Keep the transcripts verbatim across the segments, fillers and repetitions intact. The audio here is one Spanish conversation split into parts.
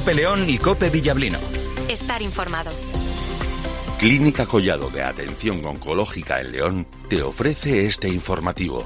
COPE León y COPE Villablino. Estar informado. Clínica Collado de Atención Oncológica en León te ofrece este informativo.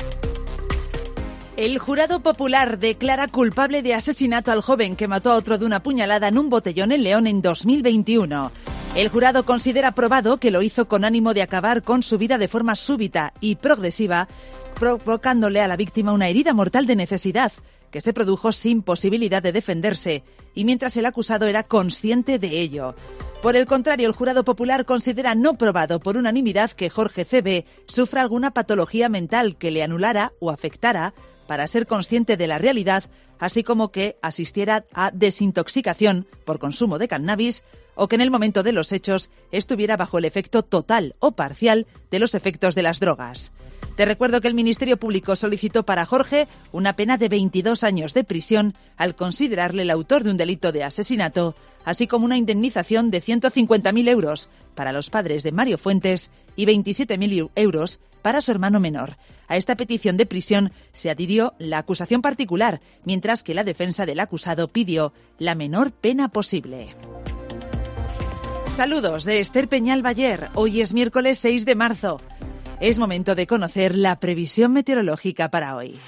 El jurado popular declara culpable de asesinato al joven que mató a otro de una puñalada en un botellón en León en dos mil veintiuno. El jurado considera probado que lo hizo con ánimo de acabar con su vida de forma súbita y progresiva, provocándole a la víctima una herida mortal de necesidad, que se produjo sin posibilidad de defenderse, y mientras el acusado era consciente de ello. Por el contrario, el jurado popular considera no probado por unanimidad que Jorge C B sufra alguna patología mental que le anulara o afectara para ser consciente de la realidad, así como que asistiera a desintoxicación por consumo de cannabis o que en el momento de los hechos estuviera bajo el efecto total o parcial de los efectos de las drogas. Te recuerdo que el Ministerio Público solicitó para Jorge una pena de veintidós años de prisión al considerarle el autor de un delito de asesinato, así como una indemnización de ciento cincuenta mil euros para los padres de Mario Fuentes y veintisiete mil euros para su hermano menor. A esta petición de prisión se adhirió la acusación particular, mientras que la defensa del acusado pidió la menor pena posible. Saludos de Esther Peñal Bayer. Hoy es miércoles seis de marzo. Es momento de conocer la previsión meteorológica para hoy.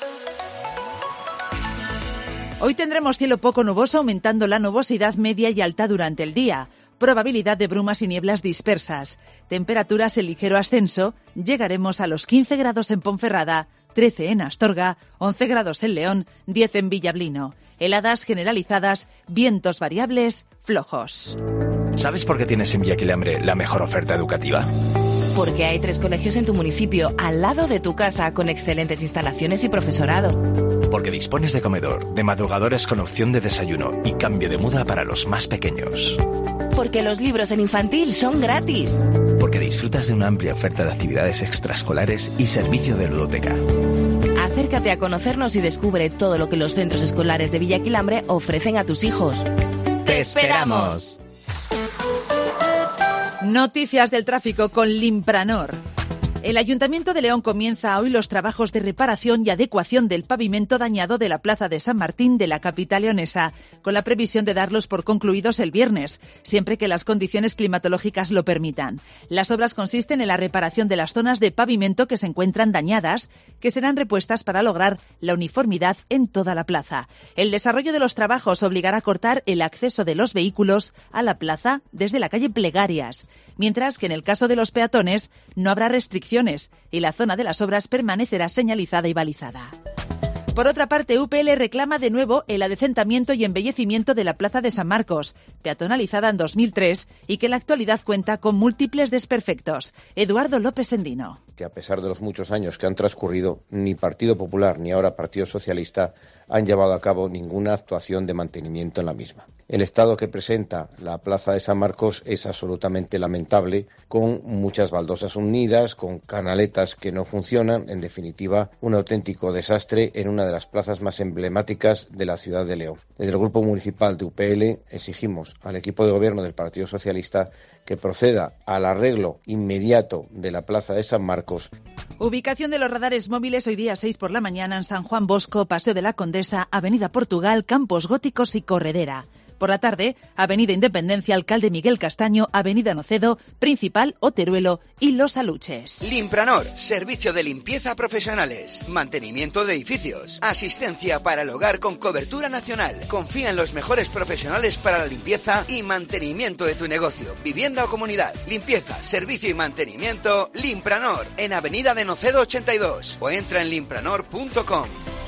Hoy tendremos cielo poco nuboso, aumentando la nubosidad media y alta durante el día. Probabilidad de brumas y nieblas dispersas. Temperaturas en ligero ascenso. Llegaremos a los quince grados en Ponferrada, trece en Astorga, once grados en León, diez en Villablino. Heladas generalizadas, vientos variables, flojos. ¿Sabes por qué tienes en Villaquilambre la mejor oferta educativa? Porque hay tres colegios en tu municipio, al lado de tu casa, con excelentes instalaciones y profesorado. Porque dispones de comedor, de madrugadores con opción de desayuno y cambio de muda para los más pequeños. Porque los libros en infantil son gratis. Porque disfrutas de una amplia oferta de actividades extraescolares y servicio de ludoteca. Acércate a conocernos y descubre todo lo que los centros escolares de Villaquilambre ofrecen a tus hijos. ¡Te esperamos! Noticias del tráfico con Limpranor. El Ayuntamiento de León comienza hoy los trabajos de reparación y adecuación del pavimento dañado de la Plaza de San Martín de la capital leonesa, con la previsión de darlos por concluidos el viernes, siempre que las condiciones climatológicas lo permitan. Las obras consisten en la reparación de las zonas de pavimento que se encuentran dañadas, que serán repuestas para lograr la uniformidad en toda la plaza. El desarrollo de los trabajos obligará a cortar el acceso de los vehículos a la plaza desde la calle Plegarias, mientras que en el caso de los peatones no habrá restricciones y la zona de las obras permanecerá señalizada y balizada. Por otra parte, U P L reclama de nuevo el adecentamiento y embellecimiento de la Plaza de San Marcos, peatonalizada en dos mil tres y que en la actualidad cuenta con múltiples desperfectos. Eduardo López Endino. Que a pesar de los muchos años que han transcurrido, ni Partido Popular ni ahora Partido Socialista han llevado a cabo ninguna actuación de mantenimiento en la misma. El estado que presenta la Plaza de San Marcos es absolutamente lamentable, con muchas baldosas unidas, con canaletas que no funcionan, en definitiva, un auténtico desastre en una de las plazas más emblemáticas de la ciudad de León. Desde el Grupo Municipal de U P L exigimos al equipo de gobierno del Partido Socialista que proceda al arreglo inmediato de la Plaza de San Marcos. Ubicación de los radares móviles hoy día seis por la mañana en San Juan Bosco, Paseo de la Condesa, Avenida Portugal, Campos Góticos y Corredera. Por la tarde, Avenida Independencia, Alcalde Miguel Castaño, Avenida Nocedo, Principal, Oteruelo y Los Aluches. Limpranor, servicio de limpieza profesionales, mantenimiento de edificios, asistencia para el hogar con cobertura nacional. Confía en los mejores profesionales para la limpieza y mantenimiento de tu negocio, vivienda o comunidad. Limpieza, servicio y mantenimiento, Limpranor, en Avenida de Nocedo ochenta y dos o entra en limpranor punto com.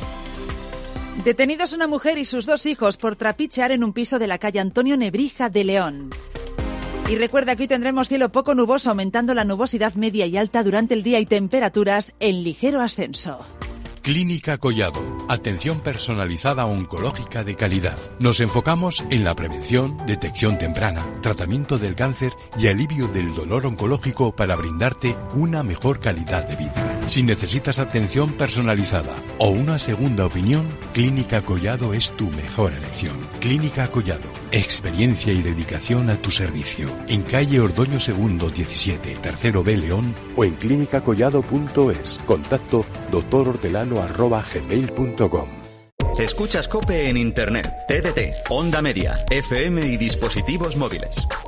Detenidos una mujer y sus dos hijos por trapichear en un piso de la calle Antonio Nebrija de León. Y recuerda que hoy tendremos cielo poco nuboso, aumentando la nubosidad media y alta durante el día y temperaturas en ligero ascenso. Clínica Collado. Atención personalizada oncológica de calidad. Nos enfocamos en la prevención, detección temprana, tratamiento del cáncer y alivio del dolor oncológico para brindarte una mejor calidad de vida. Si necesitas atención personalizada o una segunda opinión, Clínica Collado es tu mejor elección. Clínica Collado. Experiencia y dedicación a tu servicio. En calle Ordoño Segundo diecisiete, Tercero B, León, o en clínica collado punto es. Contacto doctor hortelano arroba gmail punto com. Escuchas COPE en Internet, T D T, Onda Media, F M y dispositivos móviles.